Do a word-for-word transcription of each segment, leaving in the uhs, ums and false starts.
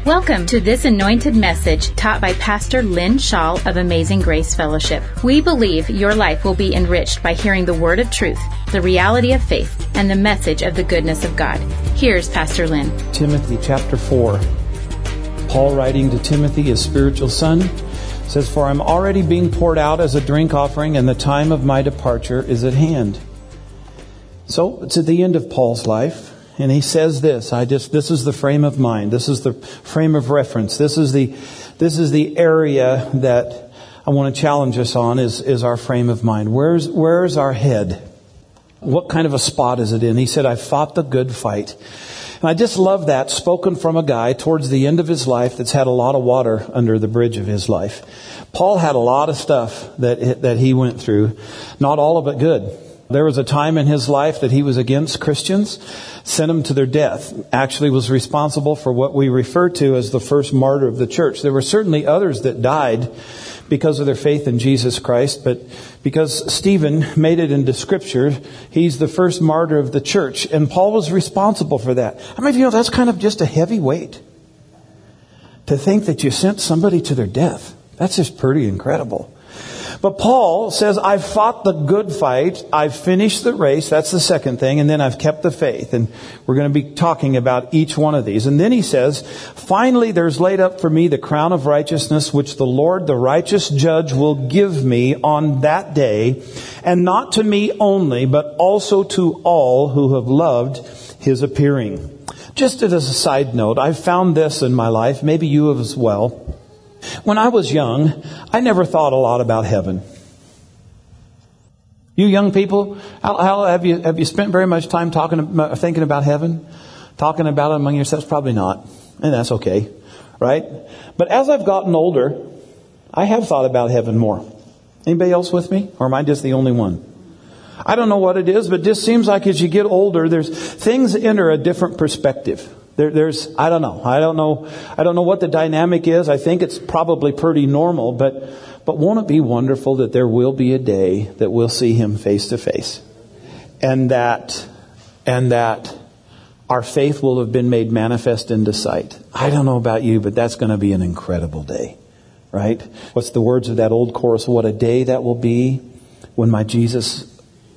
Welcome to this anointed message taught by Pastor Lynn Shaw of Amazing Grace Fellowship. We believe your life will be enriched by hearing the word of truth, the reality of faith, and the message of the goodness of God. Here's Pastor Lynn. Timothy chapter four. Paul writing to Timothy, his spiritual son, says, "For I'm already being poured out as a drink offering, and the time of my departure is at hand." So it's at the end of Paul's life. And he says this, I just, this is the frame of mind. This is the frame of reference. This is the, this is the area that I want to challenge us on is, is our frame of mind. Where's, where's our head? What kind of a spot is it in? He said, "I fought the good fight." And I just love that spoken from a guy towards the end of his life that's had a lot of water under the bridge of his life. Paul had a lot of stuff that, that he went through. Not all of it good. There was a time in his life that he was against Christians, sent them to their death, actually was responsible for what we refer to as the first martyr of the church. There were certainly others that died because of their faith in Jesus Christ, but because Stephen made it into Scripture, he's the first martyr of the church, and Paul was responsible for that. I mean, you know, that's kind of just a heavy weight to think that you sent somebody to their death. That's just pretty incredible. But Paul says, "I've fought the good fight. I've finished the race." That's the second thing. And then I've kept the faith. And we're going to be talking about each one of these. And then he says, "Finally, there's laid up for me the crown of righteousness, which the Lord, the righteous judge, will give me on that day. And not to me only, but also to all who have loved his appearing." Just as a side note, I've found this in my life. Maybe you have as well. When I was young, I never thought a lot about heaven. You young people, how, how have you have you spent very much time talking, about, thinking about heaven, talking about it among yourselves? Probably not, and that's okay, right? But as I've gotten older, I have thought about heaven more. Anybody else with me, or am I just the only one? I don't know what it is, but it just seems like as you get older, there's things enter a different perspective. There, there's, I don't know. I don't know. I don't know what the dynamic is. I think it's probably pretty normal, but, but won't it be wonderful that there will be a day that we'll see him face to face, and that, and that our faith will have been made manifest into sight. I don't know about you, but that's going to be an incredible day, right? What's the words of that old chorus? What a day that will be when my Jesus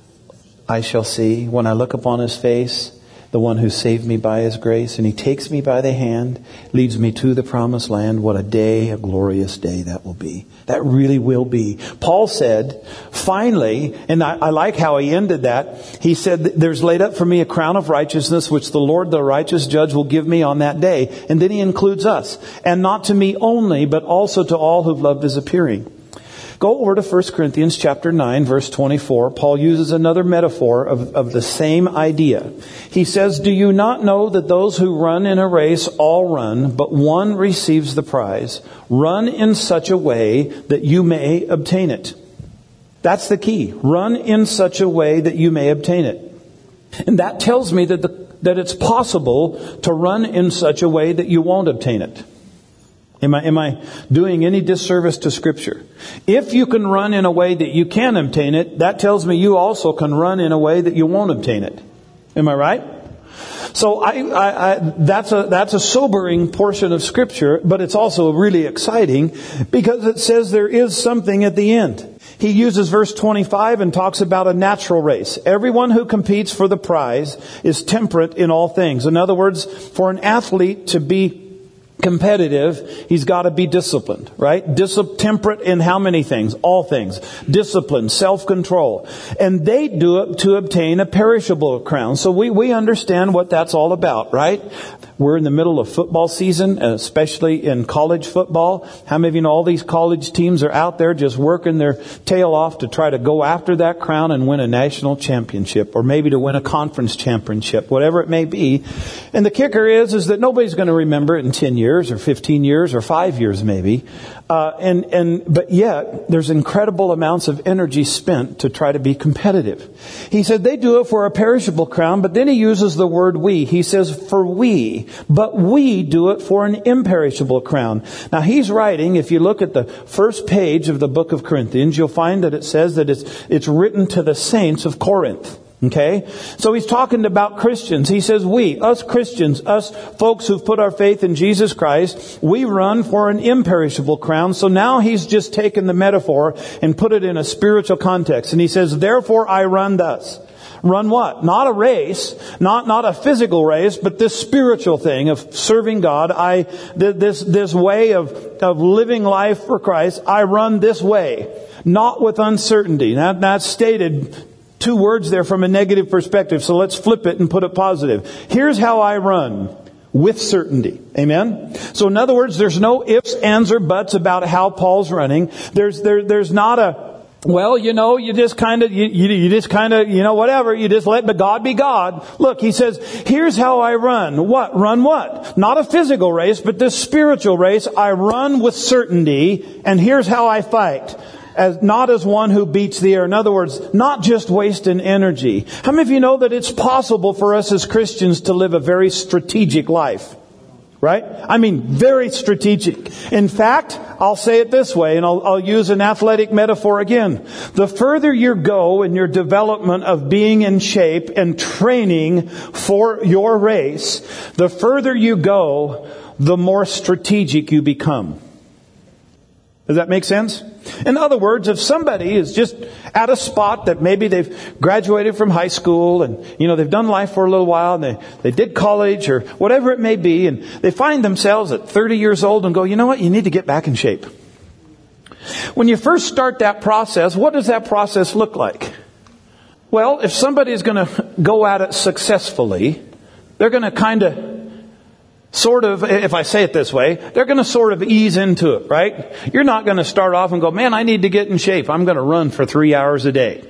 I shall see, when I look upon his face, the one who saved me by his grace, and he takes me by the hand, leads me to the promised land. What a day, a glorious day that will be. That really will be. Paul said, finally, and I, I like how he ended that. He said, "There's laid up for me a crown of righteousness, which the Lord, the righteous judge, will give me on that day." And then he includes us. "And not to me only, but also to all who've loved his appearing." Go over to First Corinthians chapter nine, verse twenty-four. Paul uses another metaphor of, of the same idea. He says, "Do you not know that those who run in a race all run, but one receives the prize? Run in such a way that you may obtain it." That's the key. Run in such a way that you may obtain it. And that tells me that the, that it's possible to run in such a way that you won't obtain it. Am I, am I doing any disservice to Scripture? If you can run in a way that you can obtain it, that tells me you also can run in a way that you won't obtain it. Am I right? So I, I, I, that's a that's a sobering portion of Scripture, but it's also really exciting because it says there is something at the end. He uses verse twenty-five and talks about a natural race. Everyone who competes for the prize is temperate in all things. In other words, for an athlete to be competitive, he's got to be disciplined, right? Discipl- temperate in how many things? All things. Discipline, self-control. And they do it to obtain a perishable crown. So we, we understand what that's all about, right? We're in the middle of football season, especially in college football. How many of you know all these college teams are out there just working their tail off to try to go after that crown and win a national championship, or maybe to win a conference championship, whatever it may be. And the kicker is, is that nobody's going to remember it in ten years or fifteen years or five years maybe. Uh, and, and, but yet there's incredible amounts of energy spent to try to be competitive. He said they do it for a perishable crown, but then he uses the word we. He says for we, but we do it for an imperishable crown. Now he's writing, if you look at the first page of the book of Corinthians, you'll find that it says that it's, it's written to the saints of Corinth. Okay? So he's talking about Christians. He says we, us Christians, us folks who've put our faith in Jesus Christ, we run for an imperishable crown. So now he's just taken the metaphor and put it in a spiritual context. And he says, therefore I run thus. Run what? Not a race, not, not a physical race, but this spiritual thing of serving God. I, this, this way of, of living life for Christ, I run this way, not with uncertainty. Now, that's stated two words there from a negative perspective. So let's flip it and put it positive. Here's how I run. With certainty. Amen? So in other words, there's no ifs, ands, or buts about how Paul's running. There's, there, there's not a, well, you know, you just kind of, you, you, you just kind of, you know, whatever. You just let the God be God. Look, he says, here's how I run. What? Run what? Not a physical race, but this spiritual race. I run with certainty. And here's how I fight. As not as one who beats the air. In other words, not just wasting energy. How many of you know that it's possible for us as Christians to live a very strategic life? Right? I mean, very strategic. In fact, I'll say it this way, and I'll, I'll use an athletic metaphor again. The further you go in your development of being in shape and training for your race, the further you go, the more strategic you become. Does that make sense? In other words, if somebody is just at a spot that maybe they've graduated from high school and, you know, they've done life for a little while and they, they did college or whatever it may be, and they find themselves at thirty years old and go, you know what, you need to get back in shape. When you first start that process, what does that process look like? Well, if somebody is going to go at it successfully, they're going to kind of Sort of, if I say it this way, they're going to sort of ease into it, right? You're not going to start off and go, man, I need to get in shape. I'm going to run for three hours a day.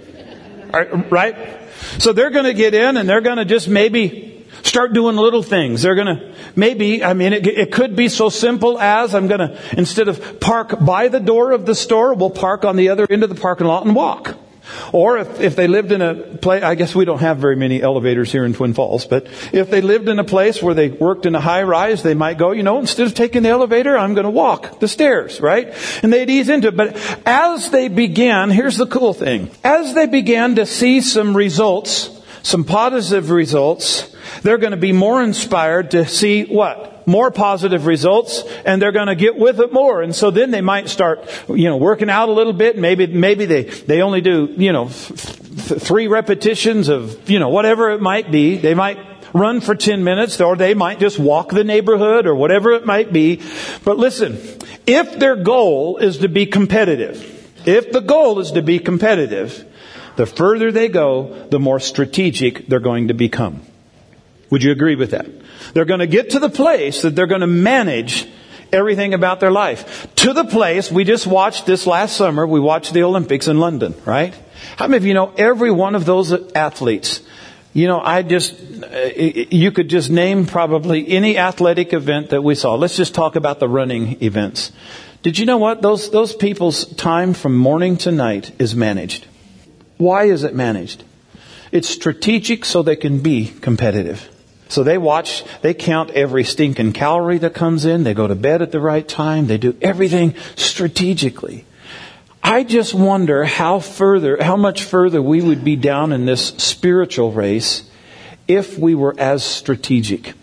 Right? So they're going to get in and they're going to just maybe start doing little things. They're going to maybe, I mean, it, it could be so simple as I'm going to, instead of park by the door of the store, we'll park on the other end of the parking lot and walk. Or if, if they lived in a place, I guess we don't have very many elevators here in Twin Falls, but if they lived in a place where they worked in a high rise, they might go, you know, instead of taking the elevator, I'm going to walk the stairs, right? And they'd ease into it. But as they began, here's the cool thing. As they began to see some results, some positive results, they're going to be more inspired to see what? More positive results, and they're going to get with it more. And so then they might start, you know, working out a little bit. Maybe, maybe they, they only do, you know, th- three repetitions of, you know, whatever it might be. They might run for ten minutes, or they might just walk the neighborhood, or whatever it might be. But listen, if their goal is to be competitive, if the goal is to be competitive, the further they go, the more strategic they're going to become. Would you agree with that? They're going to get to the place that they're going to manage everything about their life. To the place, we just watched this last summer, we watched the Olympics in London, right? How many of you know every one of those athletes? You know, I just, you could just name probably any athletic event that we saw. Let's just talk about the running events. Did you know what? Those, those people's time from morning to night is managed. Why is it managed? It's strategic so they can be competitive. So they watch, they count every stinking calorie that comes in. They go to bed at the right time. They do everything strategically. I just wonder how further, how much further we would be down in this spiritual race if we were as strategic.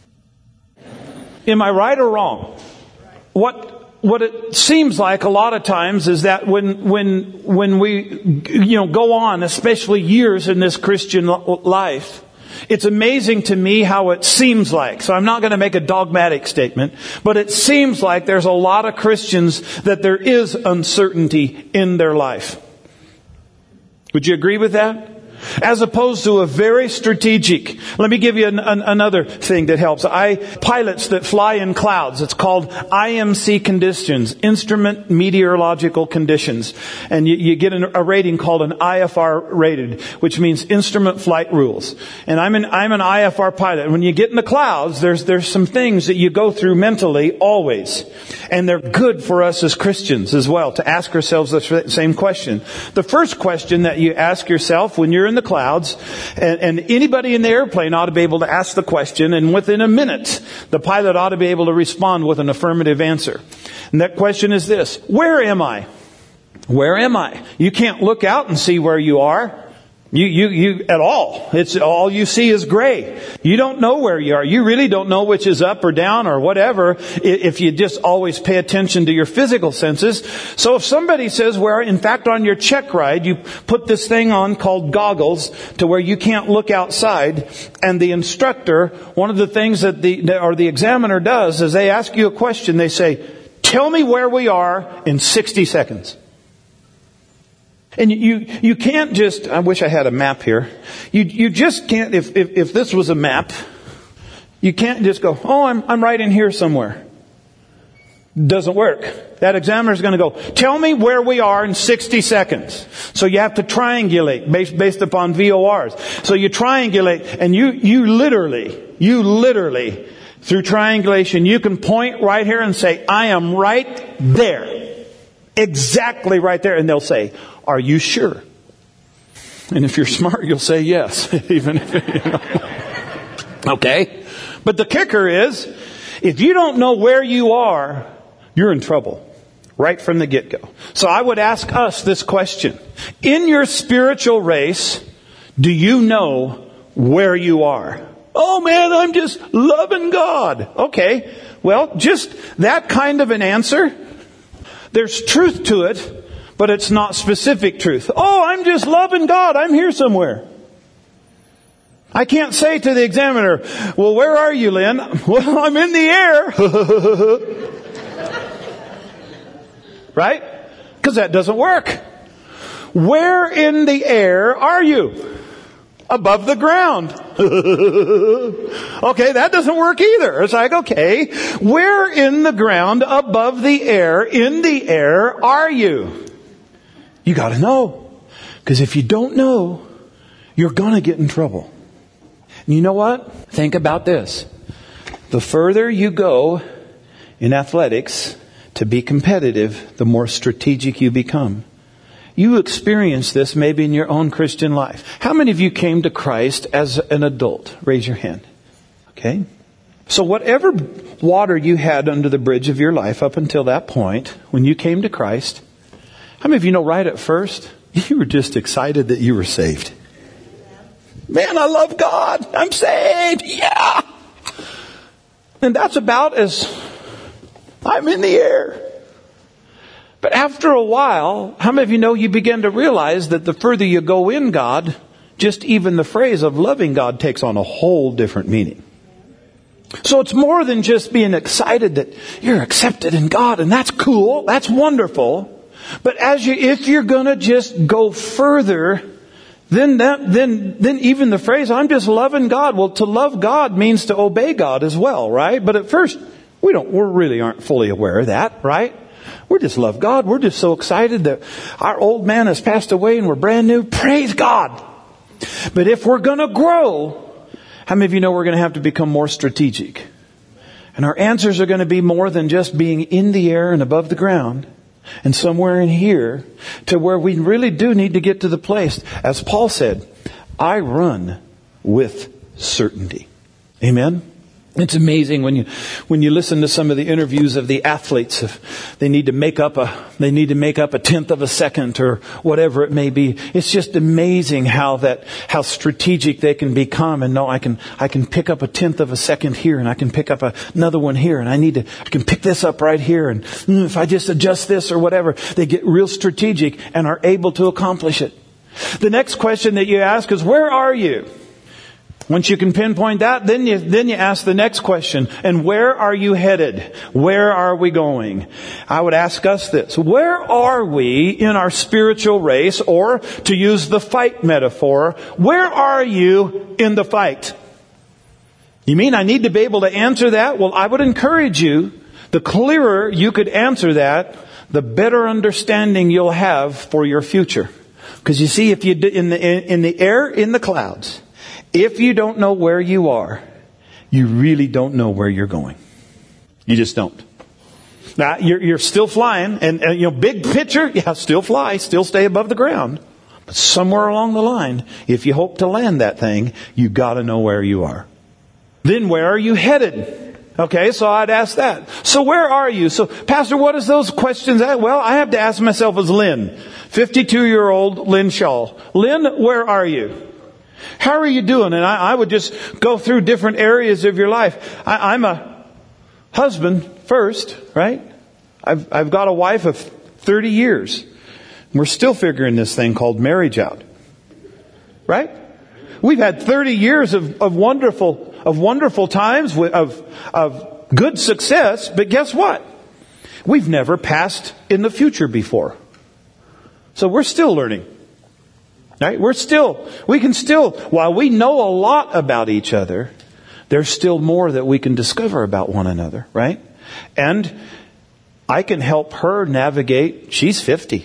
Am I right or wrong? What, what it seems like a lot of times is that when, when, when we, you know, go on, especially years in this Christian life, it's amazing to me how it seems like. So I'm not going to make a dogmatic statement, but it seems like there's a lot of Christians that there is uncertainty in their life. Would you agree with that? As opposed to a very strategic. Let me give you an, an, another thing that helps. I pilots that fly in clouds. It's called I M C conditions, instrument meteorological conditions, and you, you get an, a rating called an I F R rated, which means instrument flight rules. And I'm an I'm an I F R pilot. When you get in the clouds, there's there's some things that you go through mentally always, and they're good for us as Christians as well to ask ourselves the same question. The first question that you ask yourself when you're in the clouds, and, and anybody in the airplane ought to be able to ask the question, and within a minute, the pilot ought to be able to respond with an affirmative answer. And that question is this: where am I? Where am I? You can't look out and see where you are. You, you, you, at all. It's all you see is gray. You don't know where you are. You really don't know which is up or down or whatever if you just always pay attention to your physical senses. So if somebody says where, in fact, on your check ride, you put this thing on called goggles to where you can't look outside, and the instructor, one of the things that the, or the examiner does is they ask you a question. They say, tell me where we are in sixty seconds. And you, you can't just, I wish I had a map here. You, you just can't, if, if, if this was a map, you can't just go, oh, I'm, I'm right in here somewhere. Doesn't work. That examiner's going to go, tell me where we are in sixty seconds. So you have to triangulate based, based upon V O Rs. So you triangulate and you, you literally, you literally, through triangulation, you can point right here and say, I am right there. Exactly right there. And they'll say, are you sure? And if you're smart, you'll say yes. Even if, you know. Okay. But the kicker is, if you don't know where you are, you're in trouble. Right from the get-go. So I would ask us this question. In your spiritual race, do you know where you are? Oh man, I'm just loving God. Okay. Well, just that kind of an answer. There's truth to it. But it's not specific truth. Oh, I'm just loving God. I'm here somewhere. I can't say to the examiner, well, where are you, Lynn? Well, I'm in the air. Right? Because that doesn't work. Where in the air are you? Above the ground. Okay, that doesn't work either. It's like, okay, where in the ground, above the air, in the air are you? You got to know. Because if you don't know, you're going to get in trouble. And you know what? Think about this. The further you go in athletics to be competitive, the more strategic you become. You experience this maybe in your own Christian life. How many of you came to Christ as an adult? Raise your hand. Okay. So whatever water you had under the bridge of your life up until that point, when you came to Christ, how many of you know right at first, you were just excited that you were saved? Man, I love God. I'm saved. Yeah. And that's about as I'm in the air. But after a while, how many of you know you begin to realize that the further you go in God, just even the phrase of loving God takes on a whole different meaning. So it's more than just being excited that you're accepted in God, and that's cool. That's wonderful. But as you, if you're gonna just go further, then that, then, then even the phrase, I'm just loving God. Well, to love God means to obey God as well, right? But at first, we don't, we really aren't fully aware of that, right? We just love God. We're just so excited that our old man has passed away and we're brand new. Praise God. But if we're gonna grow, how many of you know we're gonna have to become more strategic? And our answers are gonna be more than just being in the air and above the ground. And somewhere in here to where we really do need to get to the place. As Paul said, I run with certainty. Amen. It's amazing when you, when you listen to some of the interviews of the athletes. If they need to make up a, they need to make up a tenth of a second or whatever it may be. It's just amazing how that, how strategic they can become. And no, I can, I can pick up a tenth of a second here and I can pick up a, another one here and I need to, I can pick this up right here. And mm, if I just adjust this or whatever, they get real strategic and are able to accomplish it. The next question that you ask is, where are you? Once you can pinpoint that, then you, then you ask the next question. And where are you headed? Where are we going? I would ask us this. Where are we in our spiritual race? Or to use the fight metaphor, where are you in the fight? You mean I need to be able to answer that? Well, I would encourage you, the clearer you could answer that, the better understanding you'll have for your future. Because you see, if you in the in the air, in the clouds, if you don't know where you are, you really don't know where you're going. You just don't. Now, you're, you're still flying, and, and, you know, big picture, yeah, still fly, still stay above the ground. But somewhere along the line, if you hope to land that thing, you gotta know where you are. Then where are you headed? Okay, so I'd ask that. So where are you? So, Pastor, what is those questions at? Well, I have to ask myself as Lynn, fifty-two-year-old Lynn Shaw. Lynn, where are you? How are you doing? And I, I would just go through different areas of your life. I, I'm a husband first, right? I've, I've got a wife of thirty years. We're still figuring this thing called marriage out. Right? We've had thirty years of, of wonderful, of wonderful times, with, of, of good success, but guess what? We've never passed in the future before. So we're still learning. Right? We're still, we can still, while we know a lot about each other, there's still more that we can discover about one another, right? And I can help her navigate, she's fifty,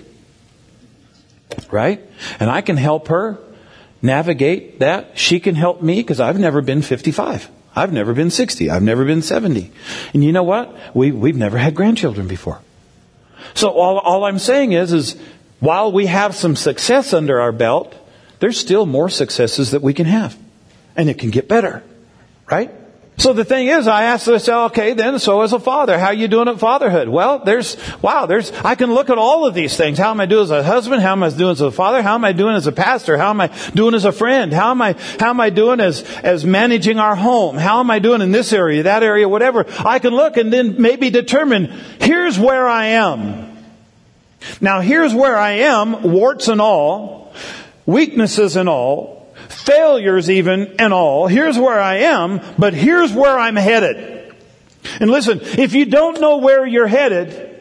right? And I can help her navigate that. She can help me because I've never been fifty-five. I've never been sixty. I've never been seventy. And you know what? We, we've never had grandchildren before. So all, all I'm saying is, is while we have some success under our belt, there's still more successes that we can have. And it can get better. Right? So the thing is, I ask myself, okay, then, so as a father, how are you doing at fatherhood? Well, there's, wow, there's, I can look at all of these things. How am I doing as a husband? How am I doing as a father? How am I doing as a pastor? How am I doing as a friend? How am I, how am I doing as, as managing our home? How am I doing in this area, that area, whatever? I can look and then maybe determine, here's where I am. Now, here's where I am, warts and all, weaknesses and all, failures even and all. Here's where I am, but here's where I'm headed. And listen, if you don't know where you're headed,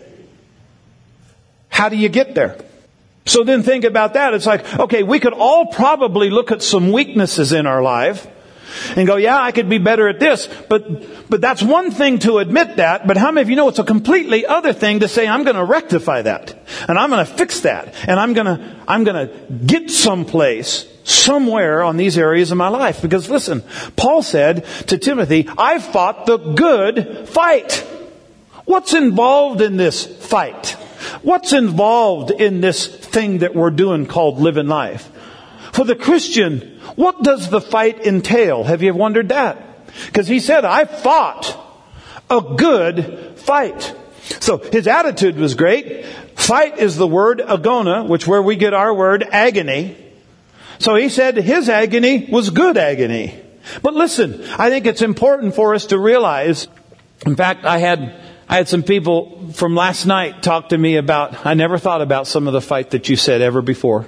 how do you get there? So then think about that. It's like, okay, we could all probably look at some weaknesses in our life and go, yeah, I could be better at this. But, but that's one thing to admit that. But how many of you know it's a completely other thing to say, I'm going to rectify that. And I'm going to fix that. And I'm going to, I'm going to get someplace, somewhere on these areas of my life. Because listen, Paul said to Timothy, I've fought the good fight. What's involved in this fight? What's involved in this thing that we're doing called living life? For the Christian, what does the fight entail? Have you wondered that? Because he said, I fought a good fight. So his attitude was great. Fight is the word agona, which where we get our word agony. So he said his agony was good agony. But listen, I think it's important for us to realize, in fact, I had I had some people from last night talk to me about, I never thought about some of the fight that you said ever before.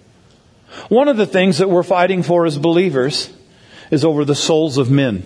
One of the things that we're fighting for as believers is over the souls of men.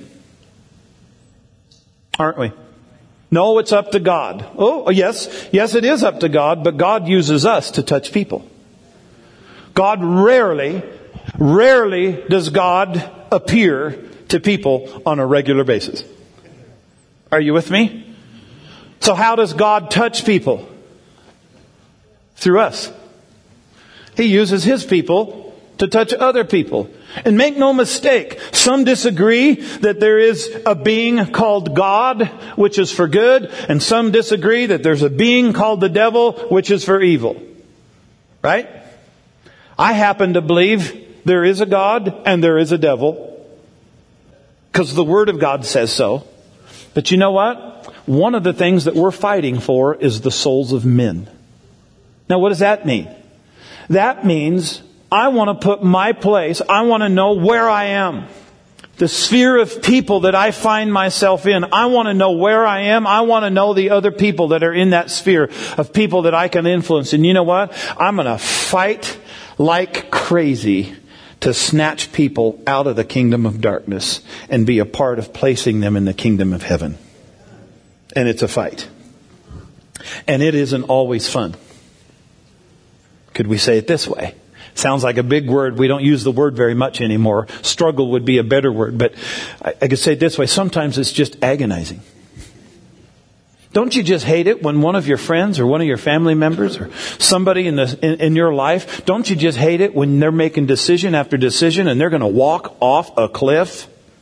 Aren't we? No, it's up to God. Oh, yes. Yes, it is up to God, but God uses us to touch people. God rarely, rarely does God appear to people on a regular basis. Are you with me? So how does God touch people? Through us. He uses His people to touch other people. And make no mistake, some disagree that there is a being called God, which is for good, and some disagree that there's a being called the devil, which is for evil. Right? I happen to believe there is a God and there is a devil, because the Word of God says so. But you know what? One of the things that we're fighting for is the souls of men. Now, what does that mean? That means I want to put my place. I want to know where I am. The sphere of people that I find myself in. I want to know where I am. I want to know the other people that are in that sphere of people that I can influence. And you know what? I'm going to fight like crazy to snatch people out of the kingdom of darkness and be a part of placing them in the kingdom of heaven. And it's a fight. And it isn't always fun. Could we say it this way? Sounds like a big word. We don't use the word very much anymore. Struggle would be a better word. But I, I could say it this way. Sometimes it's just agonizing. Don't you just hate it when one of your friends or one of your family members or somebody in, the, in, in your life, don't you just hate it when they're making decision after decision and they're going to walk off a cliff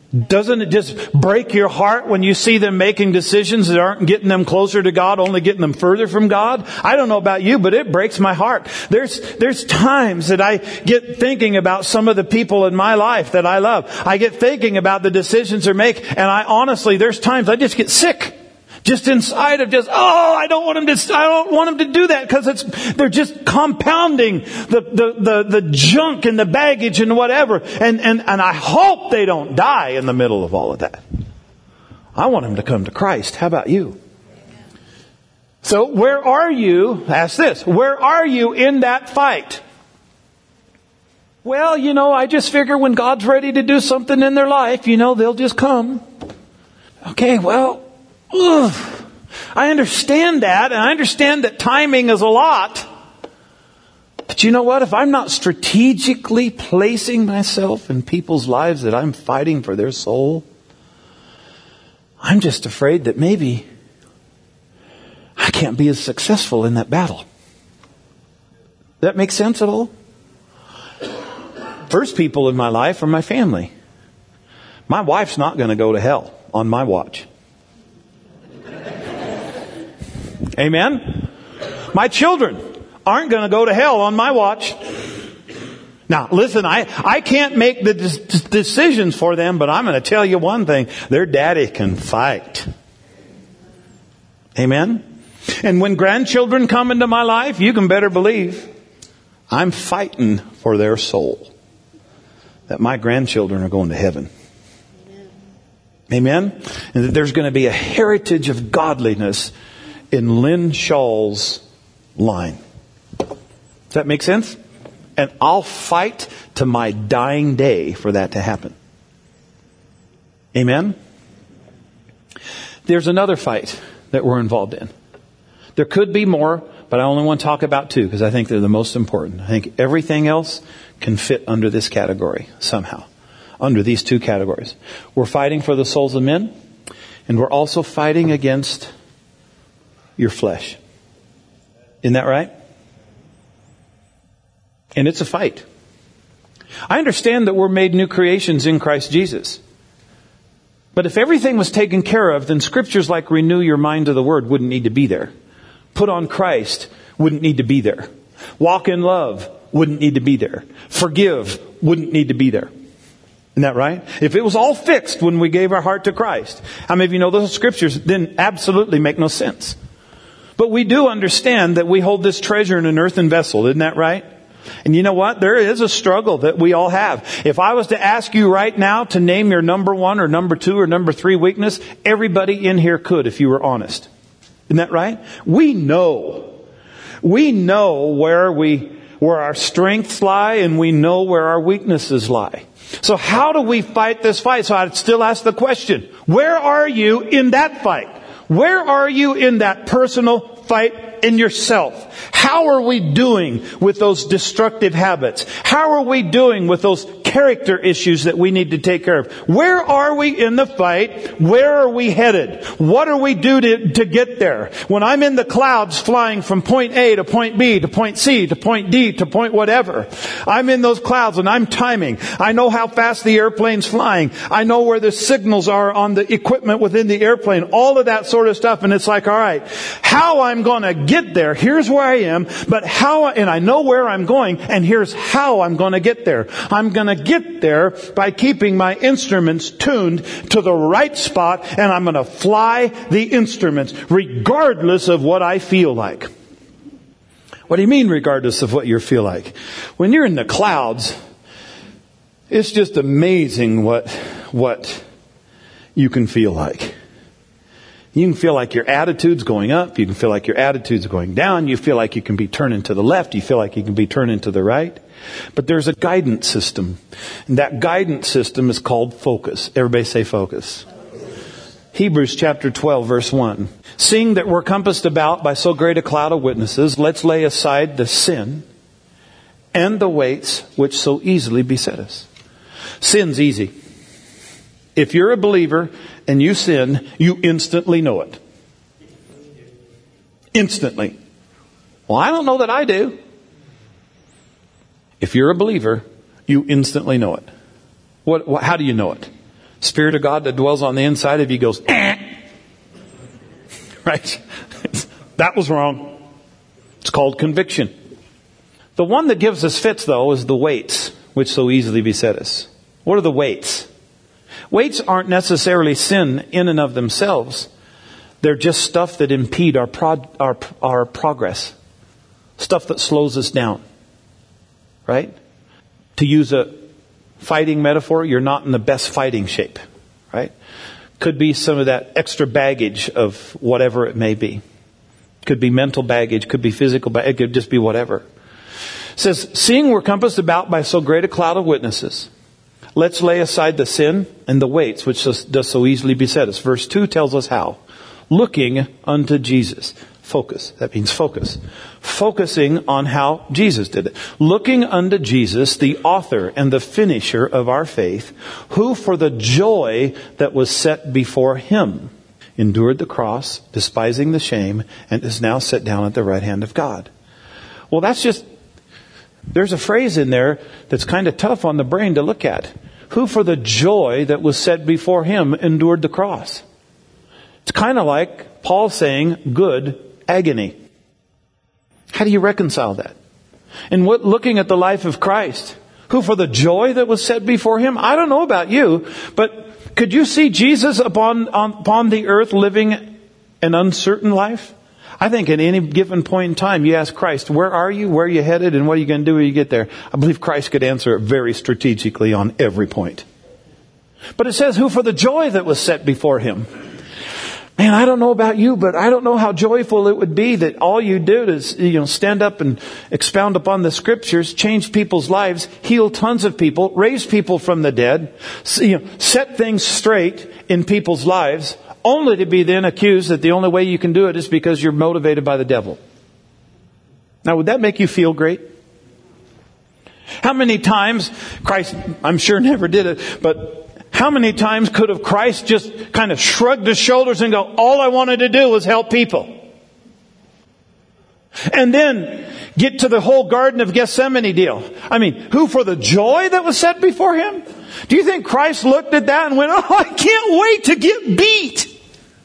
Doesn't it just break your heart when you see them making decisions that aren't getting them closer to God, only getting them further from God? I don't know about you, but it breaks my heart. There's, there's times that I get thinking about some of the people in my life that I love. I get thinking about the decisions they make, and I honestly, there's times I just get sick. Just inside of just, oh, I don't want them to, I don't want them to do that because it's, they're just compounding the, the, the, the junk and the baggage and whatever. And, and, and I hope they don't die in the middle of all of that. I want them to come to Christ. How about you? So where are you? Ask this. Where are you in that fight? Well, you know, I just figure when God's ready to do something in their life, you know, they'll just come. Okay, well, ugh, I understand that, and I understand that timing is a lot. But you know what? If I'm not strategically placing myself in people's lives that I'm fighting for their soul, I'm just afraid that maybe I can't be as successful in that battle. That makes sense at all? First people in my life are my family. My wife's not going to go to hell on my watch. Amen? My children aren't going to go to hell on my watch. Now, listen, I, I can't make the de- decisions for them, but I'm going to tell you one thing. Their daddy can fight. Amen? And when grandchildren come into my life, you can better believe I'm fighting for their soul. That my grandchildren are going to heaven. Amen? And that there's going to be a heritage of godliness in Lynn Shaw's line. Does that make sense? And I'll fight to my dying day for that to happen. Amen? There's another fight that we're involved in. There could be more, but I only want to talk about two because I think they're the most important. I think everything else can fit under this category somehow. Under these two categories. We're fighting for the souls of men, and we're also fighting against your flesh. Isn't that right? And it's a fight. I understand that we're made new creations in Christ Jesus. But if everything was taken care of, then scriptures like renew your mind to the word wouldn't need to be there. Put on Christ wouldn't need to be there. Walk in love wouldn't need to be there. Forgive wouldn't need to be there. Isn't that right? If it was all fixed when we gave our heart to Christ, how many of you know those scriptures then absolutely make no sense? But we do understand that we hold this treasure in an earthen vessel. Isn't that right? And you know what? There is a struggle that we all have. If I was to ask you right now to name your number one or number two or number three weakness, everybody in here could if you were honest. Isn't that right? We know. We know where we, where our strengths lie, and we know where our weaknesses lie. So how do we fight this fight? So I'd still ask the question, where are you in that fight? Where are you in that personal fight in yourself? How are we doing with those destructive habits? How are we doing with those character issues that we need to take care of? Where are we in the fight? Where are we headed? What do we do to, to get there? When I'm in the clouds flying from point A to point B to point C to point D to point whatever, I'm in those clouds and I'm timing. I know how fast the airplane's flying. I know where the signals are on the equipment within the airplane. All of that sort of stuff. And it's like, all right, how I'm going to get there. Here's where I am, but how, and I know where I'm going, and here's how I'm going to get there. I'm going to get there by keeping my instruments tuned to the right spot, and I'm going to fly the instruments regardless of what I feel like. What do you mean regardless of what you feel like? When you're in the clouds, it's just amazing what, what you can feel like. You can feel like your attitude's going up. You can feel like your attitude's going down. You feel like you can be turning to the left. You feel like you can be turning to the right. But there's a guidance system. And that guidance system is called focus. Everybody say focus. Hebrews chapter twelve, verse one. Seeing that we're compassed about by so great a cloud of witnesses, let's lay aside the sin and the weights which so easily beset us. Sin's easy. If you're a believer and you sin, you instantly know it. Instantly. Well, I don't know that I do. If you're a believer, you instantly know it. What, what, how do you know it? Spirit of God that dwells on the inside of you goes, eh. Right? That was wrong. It's called conviction. The one that gives us fits, though, is the weights, which so easily beset us. What are the weights? Weights aren't necessarily sin in and of themselves. They're just stuff that impede our prog- our, our progress. Stuff that slows us down. Right? To use a fighting metaphor, you're not in the best fighting shape. Right? Could be some of that extra baggage of whatever it may be. Could be mental baggage, could be physical baggage, it could just be whatever. It says, seeing we're compassed about by so great a cloud of witnesses, let's lay aside the sin and the weights which does so easily beset us. Verse two tells us how. Looking unto Jesus. Focus. That means focus. Focusing on how Jesus did it. Looking unto Jesus, the author and the finisher of our faith, who for the joy that was set before him endured the cross, despising the shame, and is now set down at the right hand of God. Well, that's just, there's a phrase in there that's kind of tough on the brain to look at. Who for the joy that was set before him endured the cross. It's kind of like Paul saying, good agony. How do you reconcile that? And what, looking at the life of Christ, who for the joy that was set before him, I don't know about you, but could you see Jesus upon, on, upon the earth living an uncertain life? I think at any given point in time, you ask Christ, where are you? Where are you headed? And what are you going to do when you get there? I believe Christ could answer it very strategically on every point. But it says, who for the joy that was set before him. Man, I don't know about you, but I don't know how joyful it would be that all you do is, you know, stand up and expound upon the scriptures, change people's lives, heal tons of people, raise people from the dead, you know, set things straight in people's lives, only to be then accused that the only way you can do it is because you're motivated by the devil. Now, would that make you feel great? How many times, Christ, I'm sure never did it, but how many times could have Christ just kind of shrugged his shoulders and go, all I wanted to do was help people? And then get to the whole Garden of Gethsemane deal. I mean, who for the joy that was set before him? Do you think Christ looked at that and went, oh, I can't wait to get beat?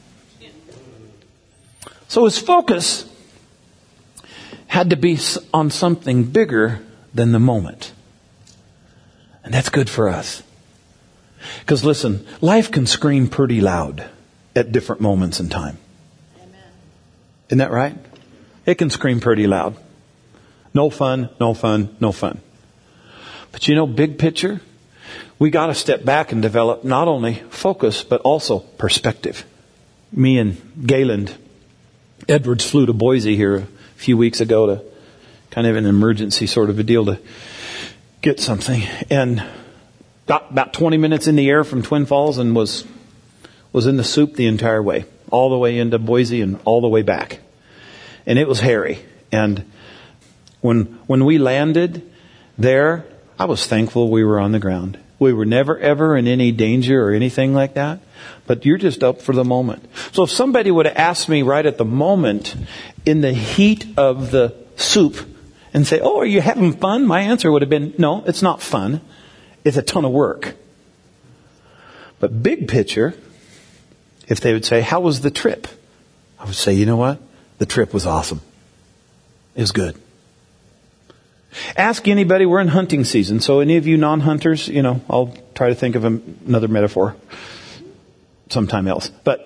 So his focus had to be on something bigger than the moment. And that's good for us. Because listen, life can scream pretty loud at different moments in time. Amen. Isn't that right? It can scream pretty loud. No fun, no fun, no fun. But you know, big picture, we got to step back and develop not only focus, but also perspective. Me and Gayland Edwards flew to Boise here a few weeks ago to kind of an emergency sort of a deal to get something. And got about twenty minutes in the air from Twin Falls and was was in the soup the entire way. All the way into Boise and all the way back. And it was hairy. And when when we landed there, I was thankful we were on the ground. We were never ever in any danger or anything like that. But you're just up for the moment. So if somebody would have asked me right at the moment, in the heat of the soup, and say, oh, are you having fun? My answer would have been, no, it's not fun. It's a ton of work. But big picture, if they would say, how was the trip? I would say, you know what? The trip was awesome. It was good. Ask anybody, we're in hunting season. So any of you non-hunters, you know, I'll try to think of another metaphor sometime else. But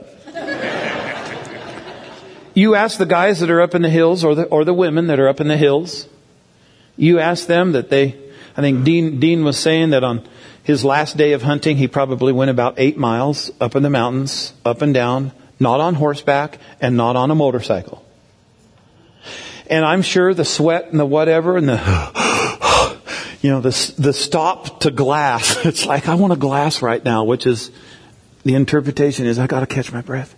you ask the guys that are up in the hills or the, or the women that are up in the hills. You ask them that they, I think Dean, Dean was saying that on his last day of hunting, he probably went about eight miles up in the mountains, up and down, not on horseback and not on a motorcycle. And I'm sure the sweat and the whatever and the, you know, the, the stop to glass. It's like, I want a glass right now, which is, the interpretation is, I got to catch my breath.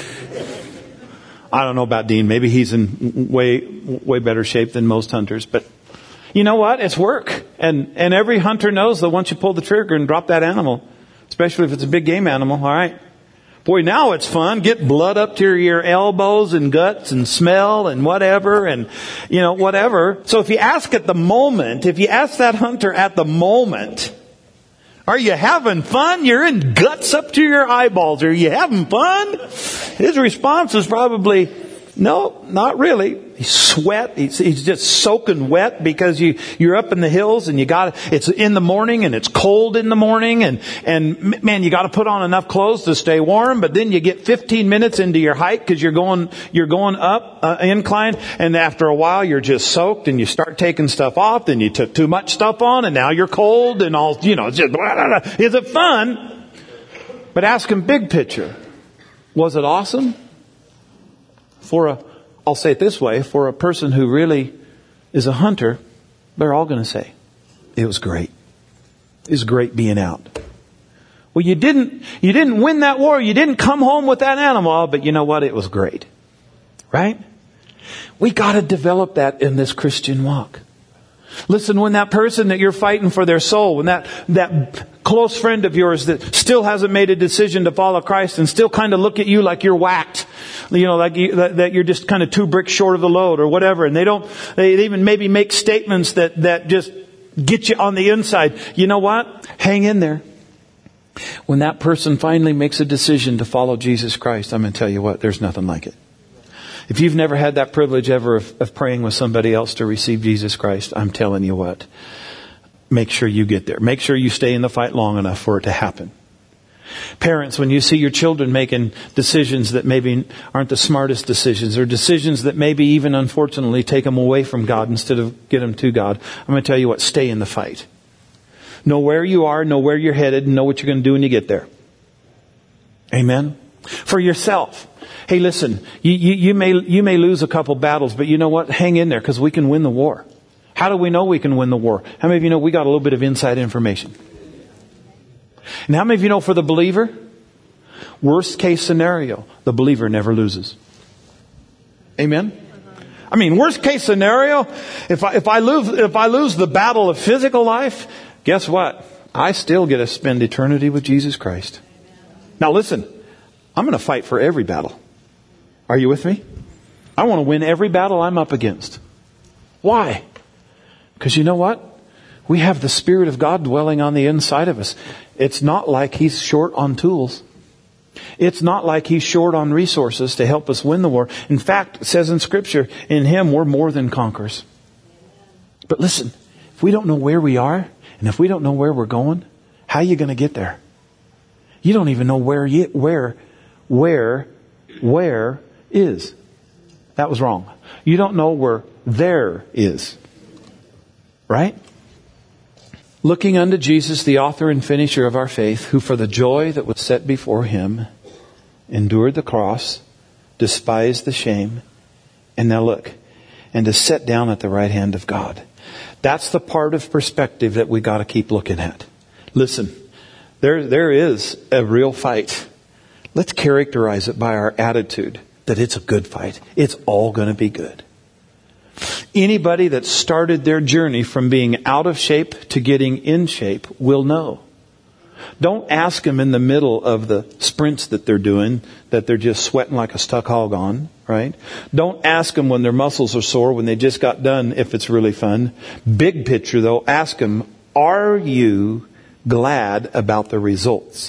I don't know about Dean. Maybe he's in way, way better shape than most hunters, but you know what? It's work. And, and every hunter knows that once you pull the trigger and drop that animal, especially if it's a big game animal, all right? Boy, now it's fun. Get blood up to your elbows and guts and smell and whatever and, you know, whatever. So if you ask at the moment, if you ask that hunter at the moment, Are you having fun? You're in guts up to your eyeballs. Are you having fun? His response is probably, no, not really. He's sweat. He's, he's just soaking wet because you, you're up in the hills and you got, it's in the morning and it's cold in the morning and, and man, you got to put on enough clothes to stay warm. But then you get fifteen minutes into your hike because you're going, you're going up, uh, incline. And after a while, you're just soaked and you start taking stuff off. Then you took too much stuff on and now you're cold and all, you know, it's just, blah, blah, blah. Is it fun? But ask him big picture. Was it awesome? For a, I'll say it this way, for a person who really is a hunter, they're all going to say, it was great. It was great being out. Well, you didn't, you didn't win that war. You didn't come home with that animal, but you know what? It was great. Right? We got to develop that in this Christian walk. Listen, when that person that you're fighting for their soul, when that, that close friend of yours that still hasn't made a decision to follow Christ and still kind of look at you like you're whacked, you know, like you, that, that you're just kind of two bricks short of the load or whatever. And they don't, they even maybe make statements that, that just get you on the inside. You know what? Hang in there. When that person finally makes a decision to follow Jesus Christ, I'm going to tell you what, there's nothing like it. If you've never had that privilege ever of, of praying with somebody else to receive Jesus Christ, I'm telling you what, make sure you get there. Make sure you stay in the fight long enough for it to happen. Parents, when you see your children making decisions that maybe aren't the smartest decisions or decisions that maybe even unfortunately take them away from God instead of get them to God, I'm going to tell you what, stay in the fight. Know where you are, know where you're headed, and know what you're going to do when you get there. Amen? For yourself. Hey, listen, you, you, you may you may lose a couple battles, but you know what? Hang in there because we can win the war. How do we know we can win the war? How many of you know we got a little bit of inside information? And how many of you know for the believer, worst case scenario, the believer never loses? Amen? I mean, worst case scenario, if I, if I lose if I lose the battle of physical life, guess what? I still get to spend eternity with Jesus Christ. Now listen, I'm going to fight for every battle. Are you with me? I want to win every battle I'm up against. Why? Because you know what? We have the Spirit of God dwelling on the inside of us. It's not like He's short on tools. It's not like He's short on resources to help us win the war. In fact, it says in Scripture, in Him we're more than conquerors. But listen, if we don't know where we are, and if we don't know where we're going, how are you going to get there? You don't even know where, you, where, where, where is. That was wrong. You don't know where there is. Right? Looking unto Jesus, the author and finisher of our faith, who for the joy that was set before Him, endured the cross, despised the shame, and now look, and is set down at the right hand of God. That's the part of perspective that we got to keep looking at. Listen, there, there is a real fight. Let's characterize it by our attitude that it's a good fight. It's all going to be good. Anybody that started their journey from being out of shape to getting in shape will know. Don't ask them in the middle of the sprints that they're doing that they're just sweating like a stuck hog on, right? Don't ask them when their muscles are sore when they just got done if it's really fun. Big picture though, ask them, are you glad about the results?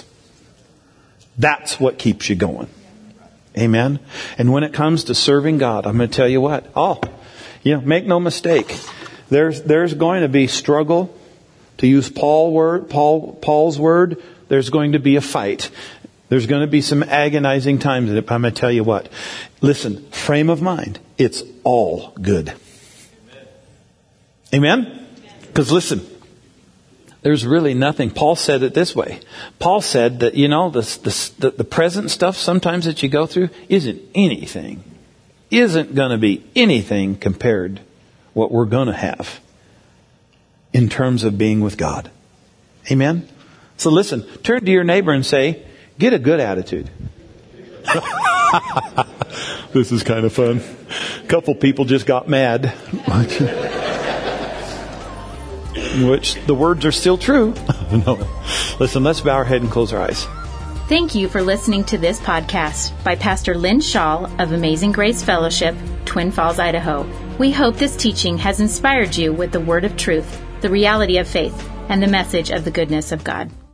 That's what keeps you going. Amen? And when it comes to serving God, I'm going to tell you what. Oh, you know, make no mistake. There's there's going to be struggle. To use Paul word, Paul Paul's word, there's going to be a fight. There's going to be some agonizing times. And I'm going to tell you what. Listen, frame of mind. It's all good. Amen? Because listen, there's really nothing. Paul said it this way. Paul said that, you know, the, the, the present stuff sometimes that you go through isn't anything. Isn't going to be anything compared to what we're going to have in terms of being with God. Amen? So listen, turn to your neighbor and say, get a good attitude. This is kind of fun. A couple people just got mad. Which the words are still true. No. Listen, let's bow our head and close our eyes. Thank you for listening to this podcast by Pastor Lynn Shaw of Amazing Grace Fellowship, Twin Falls, Idaho. We hope this teaching has inspired you with the word of truth, the reality of faith, and the message of the goodness of God.